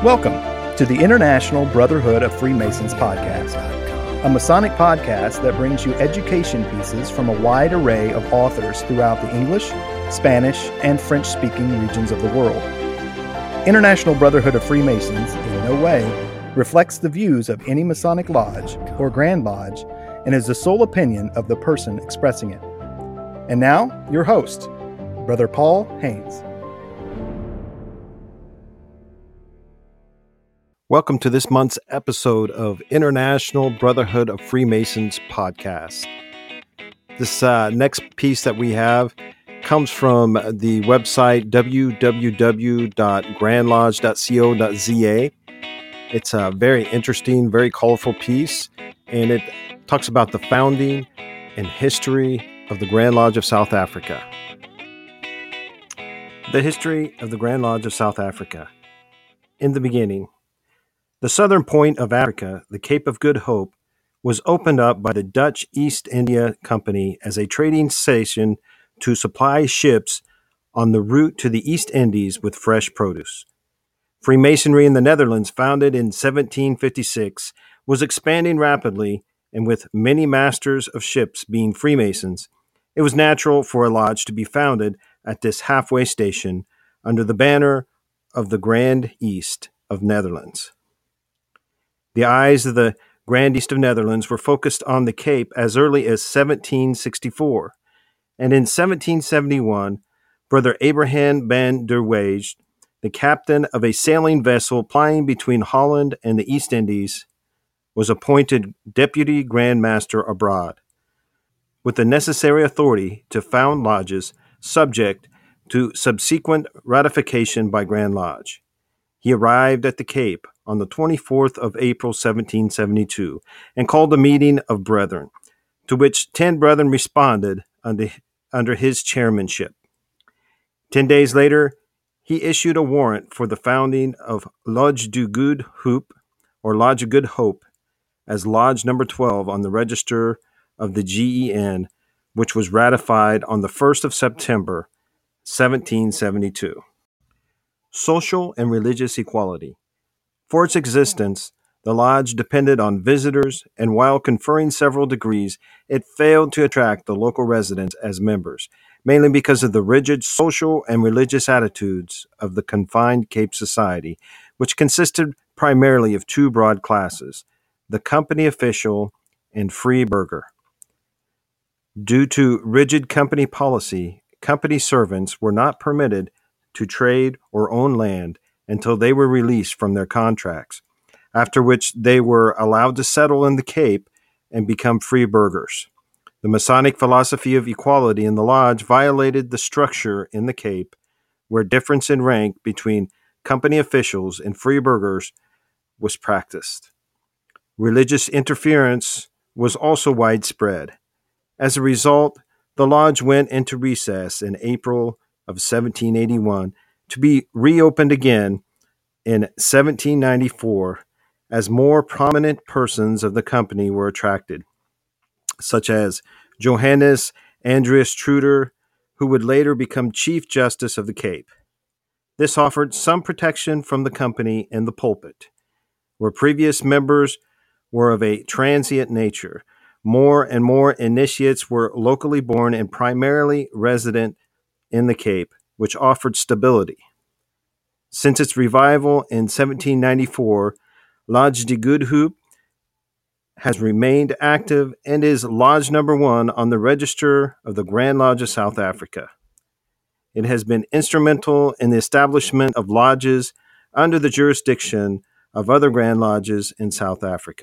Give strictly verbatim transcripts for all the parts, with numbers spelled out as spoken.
Welcome to the International Brotherhood of Freemasons podcast, a Masonic podcast that brings you education pieces from a wide array of authors throughout the English, Spanish, and French-speaking regions of the world. International Brotherhood of Freemasons in no way reflects the views of any Masonic lodge or Grand Lodge and is the sole opinion of the person expressing it. And now, your host, Brother Paul Haynes. Welcome to this month's episode of International Brotherhood of Freemasons podcast. This uh, next piece that we have comes from the website w w w dot grand lodge dot co dot z a. It's a very interesting, very colorful piece, and it talks about the founding and history of the Grand Lodge of South Africa. The history of the Grand Lodge of South Africa. In the beginning, the southern point of Africa, the Cape of Good Hope, was opened up by the Dutch East India Company as a trading station to supply ships on the route to the East Indies with fresh produce. Freemasonry in the Netherlands, founded in seventeen fifty-six, was expanding rapidly, and with many masters of ships being Freemasons, it was natural for a lodge to be founded at this halfway station under the banner of the Grand East of Netherlands. The eyes of the Grand East of Netherlands were focused on the Cape as early as seventeen sixty-four, and in seventeen seventy-one, Brother Abraham van der Weijde, the captain of a sailing vessel plying between Holland and the East Indies, was appointed Deputy Grand Master abroad, with the necessary authority to found lodges subject to subsequent ratification by Grand Lodge. He arrived at the Cape on the twenty-fourth of April, seventeen seventy-two, and called a meeting of brethren, to which ten brethren responded under, under his chairmanship. Ten days later, he issued a warrant for the founding of Lodge du Good Hoop, or Lodge of Good Hope, as Lodge number twelve on the register of the G E N, which was ratified on the first of September, seventeen seventy-two. Social and religious equality. For its existence, the lodge depended on visitors, and while conferring several degrees, it failed to attract the local residents as members, mainly because of the rigid social and religious attitudes of the confined Cape society, which consisted primarily of two broad classes, the company official and free burgher. Due to rigid company policy, company servants were not permitted to trade or own land until they were released from their contracts, after which they were allowed to settle in the Cape and become free burghers. The Masonic philosophy of equality in the lodge violated the structure in the Cape, where difference in rank between company officials and free burghers was practiced. Religious interference was also widespread. As a result, the lodge went into recess in April of seventeen eighty-one to be reopened again in seventeen ninety-four as more prominent persons of the company were attracted, such as Johannes Andreas Truder, who would later become Chief Justice of the Cape. This offered some protection from the company in the pulpit, where previous members were of a transient nature. More and more initiates were locally born and primarily resident in the Cape, which offered stability. Since its revival in seventeen ninety-four, Lodge de Good Hoop has remained active and is Lodge number one on the register of the Grand Lodge of South Africa. It has been instrumental in the establishment of lodges under the jurisdiction of other Grand Lodges in South Africa.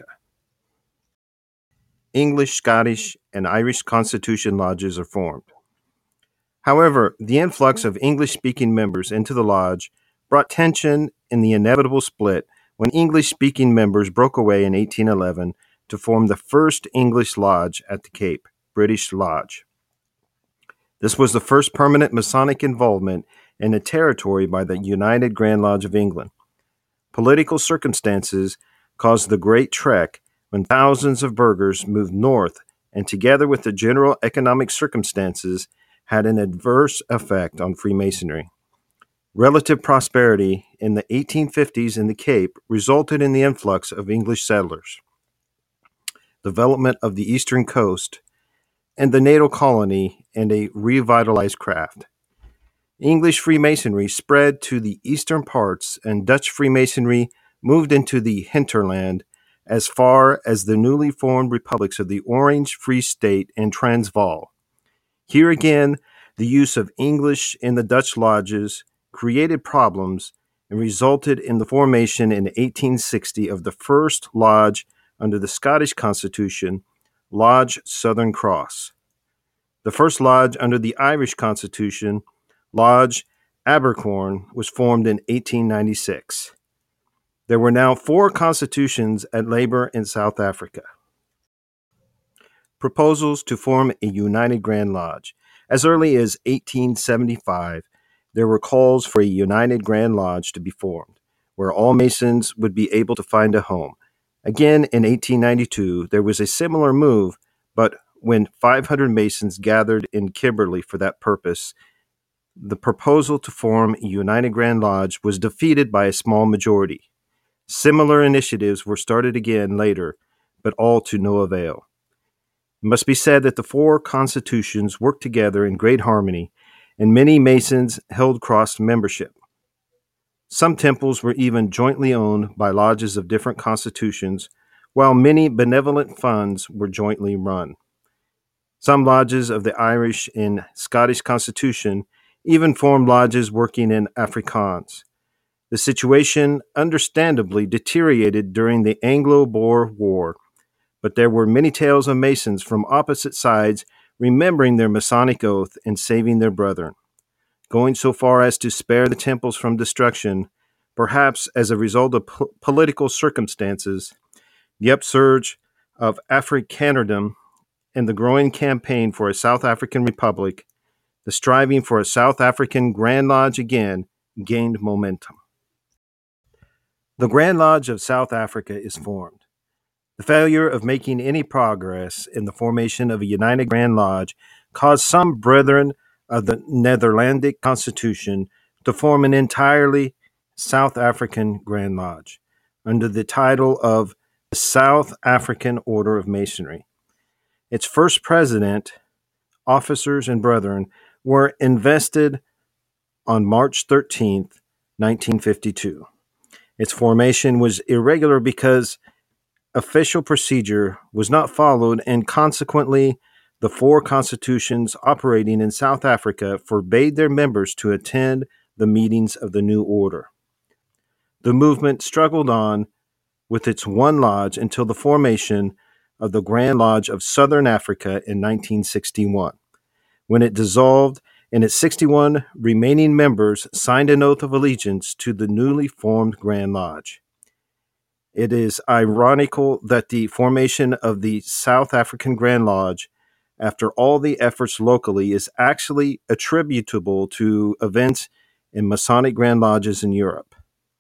English, Scottish, and Irish Constitution lodges are formed. However, the influx of English-speaking members into the lodge brought tension in the inevitable split when English-speaking members broke away in eighteen eleven to form the first English lodge at the Cape, British Lodge. This was the first permanent Masonic involvement in the territory by the United Grand Lodge of England. Political circumstances caused the Great Trek when thousands of burghers moved north, and together with the general economic circumstances, had an adverse effect on Freemasonry. Relative prosperity in the eighteen fifties in the Cape resulted in the influx of English settlers, development of the eastern coast, and the natal colony and a revitalized craft. English Freemasonry spread to the eastern parts, and Dutch Freemasonry moved into the hinterland as far as the newly formed republics of the Orange Free State and Transvaal. Here again, the use of English in the Dutch lodges created problems and resulted in the formation in eighteen sixty of the first lodge under the Scottish Constitution, Lodge Southern Cross. The first lodge under the Irish Constitution, Lodge Abercorn, was formed in eighteen ninety-six. There were now four constitutions at labor in South Africa. Proposals to form a United Grand Lodge. As early as eighteen seventy-five, there were calls for a United Grand Lodge to be formed, where all Masons would be able to find a home. Again, in eighteen ninety-two, there was a similar move, but when five hundred Masons gathered in Kimberley for that purpose, the proposal to form a United Grand Lodge was defeated by a small majority. Similar initiatives were started again later, but all to no avail. It must be said that the four constitutions worked together in great harmony, and many Masons held cross membership. Some temples were even jointly owned by lodges of different constitutions, while many benevolent funds were jointly run. Some lodges of the Irish and Scottish Constitution even formed lodges working in Afrikaans. The situation understandably deteriorated during the Anglo-Boer War, but there were many tales of Masons from opposite sides remembering their Masonic oath and saving their brethren, going so far as to spare the temples from destruction, perhaps as a result of po- political circumstances, the upsurge of Afrikanerdom, and the growing campaign for a South African Republic. The striving for a South African Grand Lodge again gained momentum. The Grand Lodge of South Africa is formed. The failure of making any progress in the formation of a United Grand Lodge caused some brethren of the Netherlandic Constitution to form an entirely South African Grand Lodge under the title of the South African Order of Masonry. Its first president, officers, and brethren were invested on March thirteenth, nineteen fifty-two. Its formation was irregular because official procedure was not followed, and consequently, the four constitutions operating in South Africa forbade their members to attend the meetings of the new order. The movement struggled on with its one lodge until the formation of the Grand Lodge of Southern Africa in nineteen sixty-one, when it dissolved and its sixty-one remaining members signed an oath of allegiance to the newly formed Grand Lodge. It is ironical that the formation of the South African Grand Lodge, after all the efforts locally, is actually attributable to events in Masonic Grand Lodges in Europe.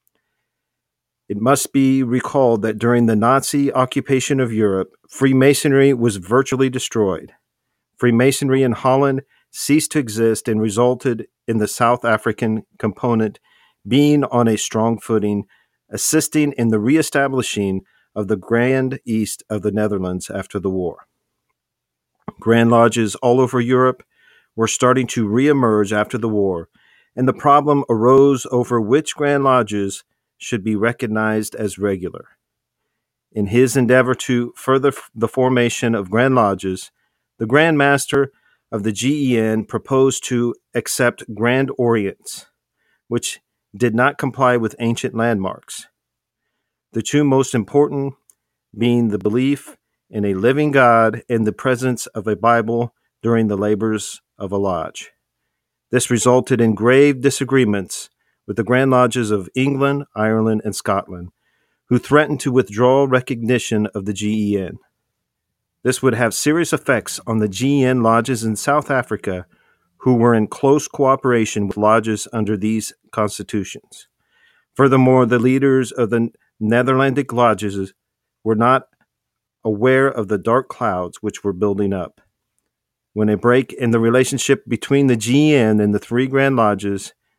It must be recalled that during the Nazi occupation of Europe, Freemasonry was virtually destroyed. Freemasonry in Holland ceased to exist and resulted in the South African component being on a strong footing, assisting in the reestablishing of the Grand East of the Netherlands after the war. Grand Lodges all over Europe were starting to reemerge after the war, and the problem arose over which Grand Lodges should be recognized as regular. In his endeavor to further the formation of Grand Lodges, the Grand Master of the G E N proposed to accept Grand Orients, which did not comply with ancient landmarks. The two most important being the belief in a living God and the presence of a Bible during the labors of a lodge. This resulted in grave disagreements with the Grand Lodges of England, Ireland, and Scotland, who threatened to withdraw recognition of the G E N. This would have serious effects on the G E N lodges in South Africa, who were in close cooperation with lodges under these constitutions. Furthermore, the leaders of the Netherlandic lodges were not aware of the dark clouds which were building up. When a break in the relationship between the G E N and the three Grand Lodges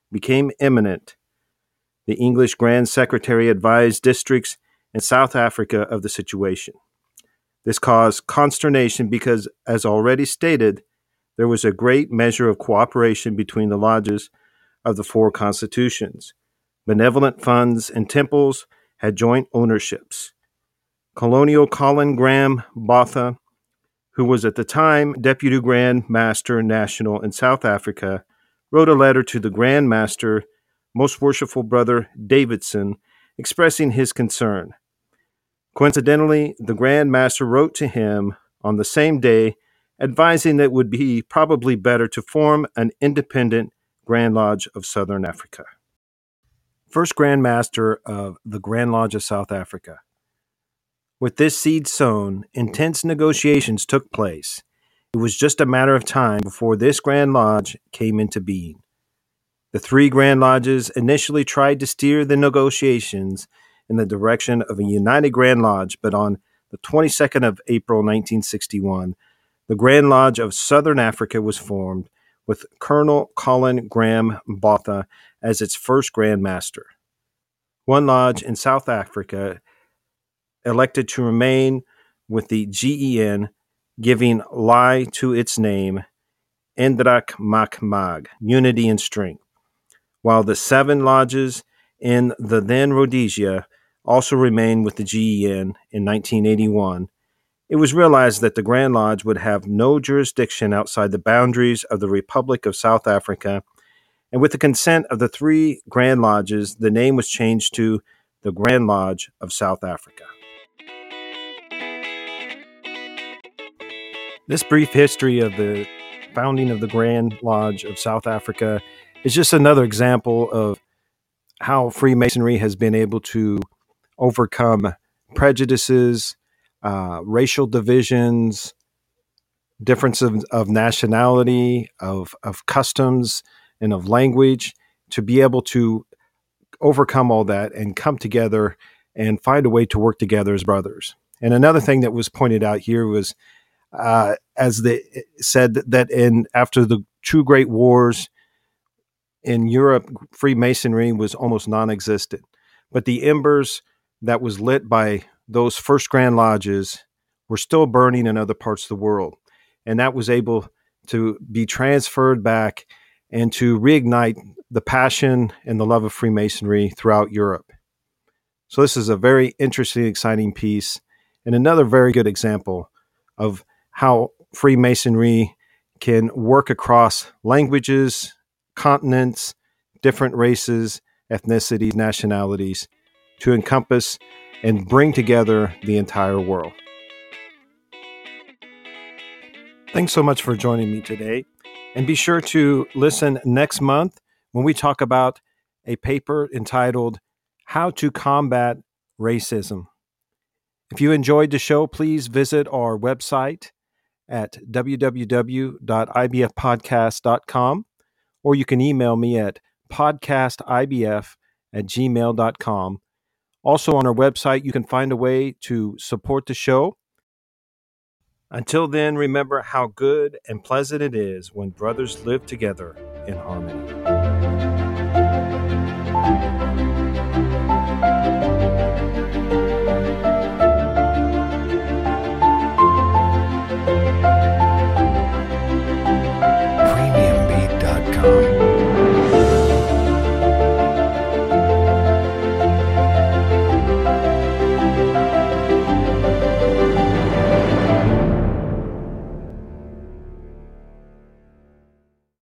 became imminent, the English Grand Secretary advised districts in South Africa of the situation. This caused consternation because, as already stated, there was a great measure of cooperation between the lodges of the four constitutions. Benevolent funds and temples had joint ownerships. Colonial Colin Graham Botha, who was at the time Deputy Grand Master National in South Africa, wrote a letter to the Grand Master, Most Worshipful Brother Davidson, expressing his concern. Coincidentally, the Grand Master wrote to him on the same day, advising that it would be probably better to form an independent Grand Lodge of Southern Africa. First Grand Master of the Grand Lodge of South Africa. With this seed sown, intense negotiations took place. It was just a matter of time before this Grand Lodge came into being. The three Grand Lodges initially tried to steer the negotiations in the direction of a united Grand Lodge, but on the twenty-second of April nineteen sixty-one, the Grand Lodge of Southern Africa was formed, with Colonel Colin Graham Botha as its first Grand Master. One lodge in South Africa elected to remain with the G E N, giving lie to its name, Indrak Mak Mag, Unity and Strength, while the seven lodges in the then Rhodesia also remained with the G E N in nineteen eighty-one. It was realized that the Grand Lodge would have no jurisdiction outside the boundaries of the Republic of South Africa, and with the consent of the three Grand Lodges, the name was changed to the Grand Lodge of South Africa. This brief history of the founding of the Grand Lodge of South Africa is just another example of how Freemasonry has been able to overcome prejudices, uh, racial divisions, differences of, of nationality, of, of customs, and of language, to be able to overcome all that and come together and find a way to work together as brothers. And another thing that was pointed out here was, uh, as they said, that in after the two great wars in Europe, Freemasonry was almost non-existent. But the embers that was lit by those first Grand Lodges were still burning in other parts of the world. And that was able to be transferred back and to reignite the passion and the love of Freemasonry throughout Europe. So this is a very interesting, exciting piece, and another very good example of how Freemasonry can work across languages, continents, different races, ethnicities, nationalities, to encompass and bring together the entire world. Thanks so much for joining me today. And be sure to listen next month when we talk about a paper entitled How to Combat Racism. If you enjoyed the show, please visit our website at w w w dot i b f podcast dot com, or you can email me at podcastibf at gmail dot com. Also on our website, you can find a way to support the show. Until then, remember how good and pleasant it is when brothers live together in harmony.